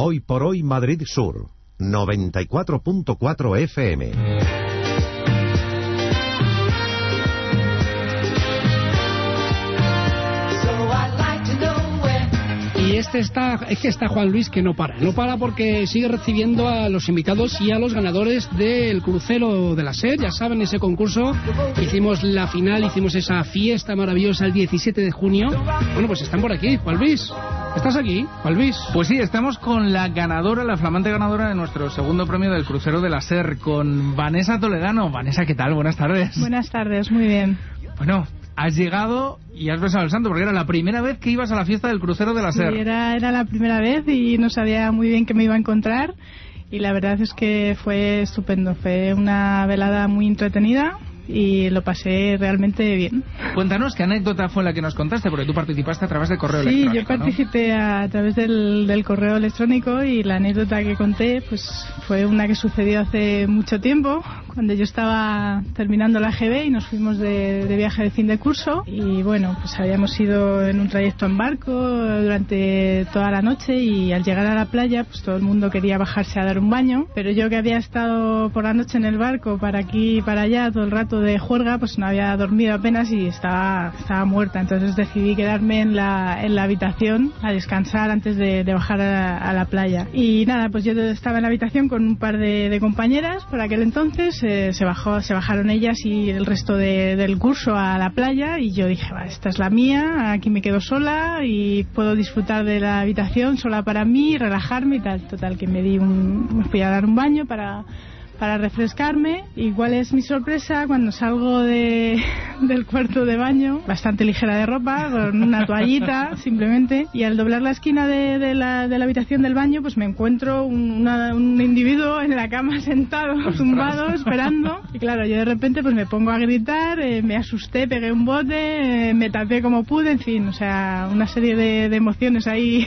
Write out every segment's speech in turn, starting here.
Hoy por hoy Madrid Sur, 94.4 FM. Y es que está Juan Luis que no para porque sigue recibiendo a los invitados y a los ganadores del crucero de la SER. Ya saben, ese concurso, hicimos la final, hicimos esa fiesta maravillosa el 17 de junio. Bueno, pues están por aquí. Juan Luis, ¿estás aquí, Juan Luis? Pues sí, estamos con la ganadora, la flamante ganadora de nuestro segundo premio del crucero de la SER, con Vanessa Toledano. Vanessa, ¿qué tal? Buenas tardes. Buenas tardes, muy bien. Bueno, has llegado y has besado el santo, porque era la primera vez que ibas a la fiesta del crucero de la SER. Sí, era la primera vez y no sabía muy bien qué me iba a encontrar, y la verdad es que fue estupendo. Fue una velada muy entretenida y lo pasé realmente bien. Cuéntanos qué anécdota fue la que nos contaste, porque tú participaste a través del correo electrónico. Sí, yo participé, ¿no?, a través del correo electrónico, y la anécdota que conté pues fue una que sucedió hace mucho tiempo, cuando yo estaba terminando la GB y nos fuimos de viaje de fin de curso, y bueno, pues habíamos ido en un trayecto en barco durante toda la noche, y al llegar a la playa pues todo el mundo quería bajarse a dar un baño, pero yo, que había estado por la noche en el barco para aquí y para allá todo el rato de juerga, pues no había dormido apenas y estaba muerta. Entonces decidí quedarme en la habitación a descansar antes de bajar a la playa. Y nada, pues yo estaba en la habitación con un par de compañeras por aquel entonces. Se bajaron ellas y el resto del curso a la playa, y yo dije, va, esta es la mía, aquí me quedo sola y puedo disfrutar de la habitación sola para mí, relajarme y tal. Total, que me fui a dar un baño para refrescarme. ¿Y cuál es mi sorpresa? Cuando salgo del cuarto de baño, bastante ligera de ropa, con una toallita simplemente, y al doblar la esquina de la habitación del baño, pues me encuentro un individuo en la cama sentado, tumbado, esperando. Y claro, yo de repente pues me pongo a gritar, me asusté, pegué un bote, me tapé como pude, en fin, o sea, una serie de emociones ahí.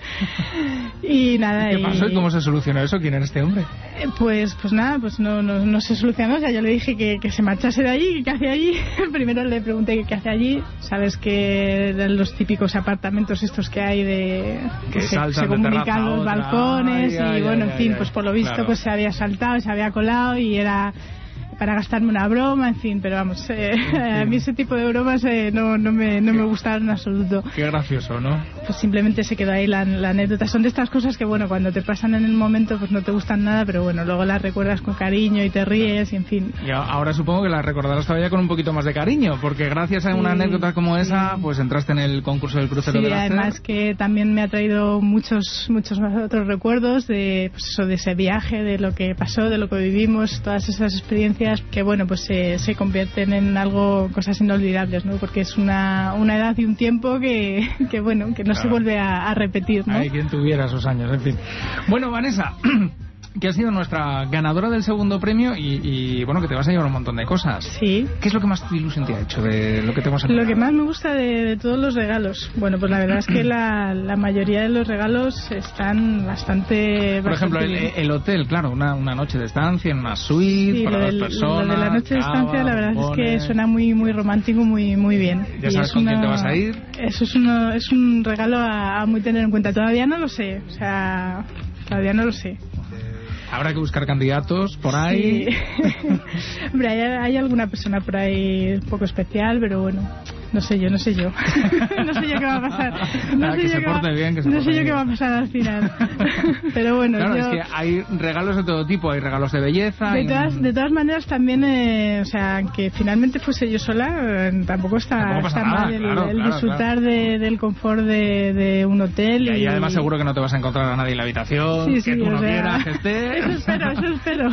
Y nada. ¿Qué pasó y cómo se solucionó eso? ¿Quién era este hombre? Pues nada, pues no se solucionó. O sea, yo le dije que se marchase de allí, que qué hacía allí. Primero le pregunté qué hacía allí. Sabes que eran los típicos apartamentos estos que hay que se comunican los balcones, y bueno, en fin, pues por lo visto, claro, pues se había saltado, se había colado, y era para gastarme una broma, en fin, pero vamos, a mí ese tipo de bromas no me gustaron en absoluto. Qué gracioso, ¿no? Pues simplemente se quedó ahí la anécdota. Son de estas cosas que, bueno, cuando te pasan en el momento pues no te gustan nada, pero bueno, luego las recuerdas con cariño y te ríes, y en fin. Y ahora supongo que las recordarás todavía con un poquito más de cariño, porque gracias a una anécdota como esa, pues entraste en el concurso del crucero de la SER. Sí, además que también me ha traído muchos más otros recuerdos de ese viaje, de lo que pasó, de lo que vivimos, todas esas experiencias que, bueno, pues se convierten en cosas inolvidables, ¿no? Porque es una edad y un tiempo que bueno, que no, claro, se vuelve a repetir, ¿no? Hay quien tuviera esos años, en fin. Bueno, Vanessa, que has sido nuestra ganadora del segundo premio y bueno, que te vas a llevar un montón de cosas. Sí. ¿Qué es lo que más ilusión te ha hecho de lo que te hemos enviado? Lo que más me gusta de todos los regalos, bueno, pues la verdad es que la mayoría de los regalos están bastante... Por ejemplo, el hotel, claro, una noche de estancia en una suite, sí, para dos personas. Lo de la noche de estancia, la verdad es que suena muy romántico, muy bien. ¿Ya sabes con quién te vas a ir? Eso es un regalo a muy tener en cuenta. Todavía no lo sé, o sea, todavía no lo sé. Habrá que buscar candidatos por ahí. Sí. Hombre, hay alguna persona por ahí un poco especial, pero bueno, no sé yo. No sé yo qué va a pasar. No sé yo qué va a pasar al final. Pero bueno, claro, es que hay regalos de todo tipo, hay regalos de belleza. De todas maneras, también, o sea, que finalmente fuese yo sola, tampoco está mal el disfrutar del confort de un hotel. Y ahí además seguro que no te vas a encontrar a nadie en la habitación, que tú no quieras que esté. Eso espero.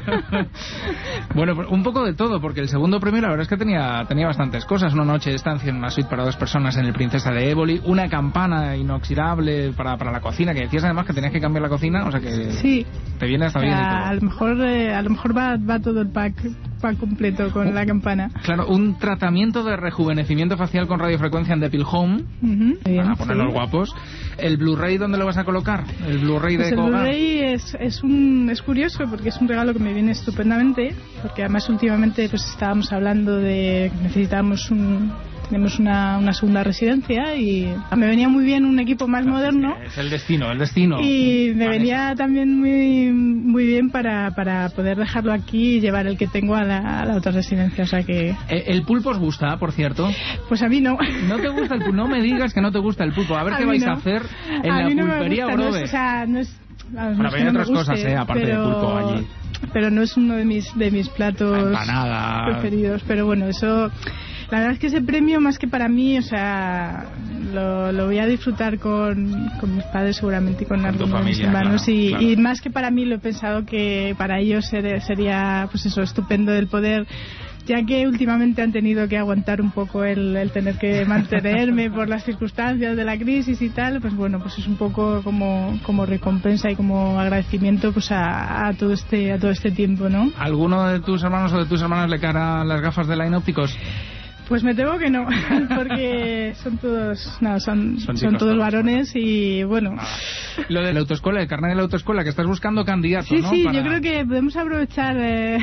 Bueno, un poco de todo, porque el segundo premio la verdad es que tenía bastantes cosas. Una noche de estancia en una suite para dos personas en el Princesa de Éboli, una campana inoxidable para la cocina, que decías además que tenías que cambiar la cocina, o sea que sí, te viene hasta bien y todo. A lo mejor va todo el pack completo con la campana. Claro, un tratamiento de rejuvenecimiento facial con radiofrecuencia en Depil Home, para ponerlos guapos. ¿El Blu-ray dónde lo vas a colocar? ¿El Blu-ray de Koga? El Blu-ray es curioso porque es un regalo que me viene estupendamente, porque además últimamente pues estábamos hablando de que necesitábamos tenemos una segunda residencia y me venía muy bien un equipo más moderno. Es el destino. Y me venía también muy bien para poder dejarlo aquí y llevar el que tengo a la otra residencia, o sea que... ¿El pulpo os gusta, por cierto? Pues a mí no. ¿No te gusta el pulpo? No me digas que no te gusta el pulpo. A ver qué vais a hacer en la pulpería Grove. Bueno, hay otras cosas, aparte del pulpo allí. Pero no es uno de mis platos preferidos. Pero bueno, eso... La verdad es que ese premio, más que para mí, o sea, lo voy a disfrutar con mis padres seguramente y con algunos de mis hermanos. Claro. Y más que para mí, lo he pensado que para ellos sería pues eso, estupendo el poder, ya que últimamente han tenido que aguantar un poco el tener que mantenerme por las circunstancias de la crisis y tal, pues bueno, pues es un poco como recompensa y como agradecimiento pues a todo este tiempo, ¿no? ¿Alguno de tus hermanos o de tus hermanas le caerán las gafas de Line Ópticos? Pues me temo que no, porque son todos varones y bueno. Lo de la autoescuela, el carnet de la autoescuela, que estás buscando candidato, sí, ¿no? Sí, yo creo que podemos aprovechar.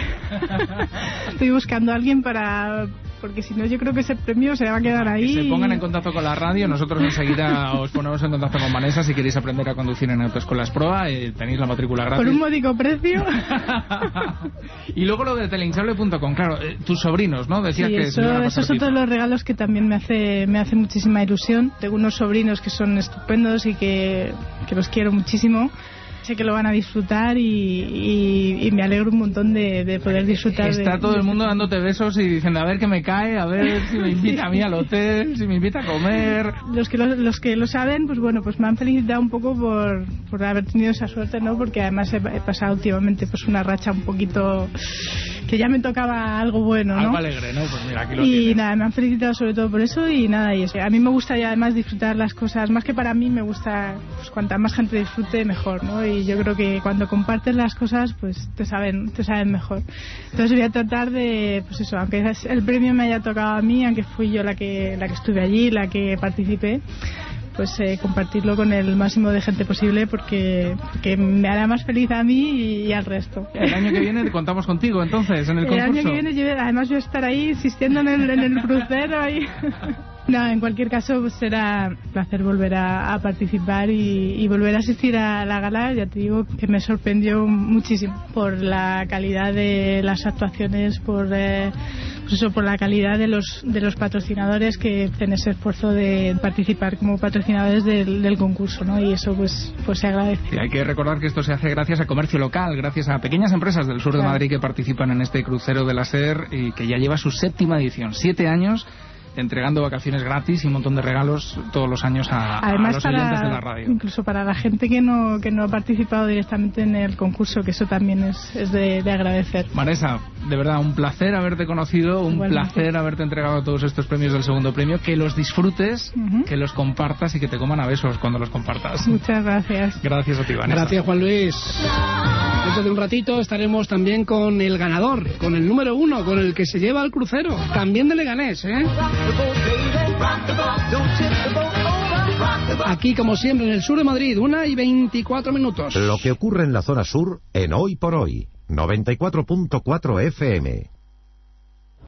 Estoy buscando a alguien porque si no yo creo que ese premio se va a quedar ahí. Que se pongan en contacto con la radio, nosotros enseguida os ponemos en contacto con Vanessa si queréis aprender a conducir en Autoescuelas Proa, tenéis la matrícula gratis. Por un módico precio. Y luego lo de telehinchable.com, claro, tus sobrinos, ¿no? Decías sí, que esos son todos los regalos que también me hace muchísima ilusión. Tengo unos sobrinos que son estupendos y que los quiero muchísimo. Sé que lo van a disfrutar y me alegro un montón de poder disfrutar. Está todo el mundo dándote besos y diciendo a ver qué me cae, a ver si me invita a mí al hotel, si me invita a comer. Los que lo saben, pues bueno, pues me han felicitado un poco por haber tenido esa suerte, ¿no? Porque además he pasado últimamente pues una racha un poquito que ya me tocaba algo bueno, ¿no? Algo alegre, ¿no? Pues mira, aquí lo tienes. Y nada, me han felicitado sobre todo por eso y nada, y eso. A mí me gusta ya además disfrutar las cosas, más que para mí me gusta, pues cuanta más gente disfrute mejor, ¿no? Y yo creo que cuando compartes las cosas, pues te saben mejor. Entonces voy a tratar de, pues eso, aunque el premio me haya tocado a mí, aunque fui yo la que estuve allí, la que participé, pues compartirlo con el máximo de gente posible porque me hará más feliz a mí y al resto. El año que viene contamos contigo entonces en el concurso. El año que viene además voy a estar ahí insistiendo en el crucero ahí. No, en cualquier caso pues será un placer volver a participar y volver a asistir a la gala. Ya te digo que me sorprendió muchísimo por la calidad de las actuaciones, por la calidad de los patrocinadores que hacen ese esfuerzo de participar como patrocinadores del concurso, ¿no? Y eso pues se agradece. Sí, hay que recordar que esto se hace gracias a comercio local, gracias a pequeñas empresas del sur de Madrid que participan en este crucero de la SER y que ya lleva su 7ª edición, 7 años entregando vacaciones gratis y un montón de regalos todos los años a los oyentes de la radio. Incluso para la gente que no ha participado directamente en el concurso, que eso también es de agradecer. Vanessa, de verdad, un placer haberte conocido, un placer haberte entregado todos estos premios del segundo premio, que los disfrutes, que los compartas y que te coman a besos cuando los compartas. Muchas gracias. Gracias a ti, Vanessa. Gracias, Juan Luis. Dentro de un ratito estaremos también con el ganador, con el número 1, con el que se lleva el crucero, también de Leganés, ¿eh? Aquí, como siempre, en el sur de Madrid, 1:24. Lo que ocurre en la zona sur en Hoy por Hoy, 94.4 FM.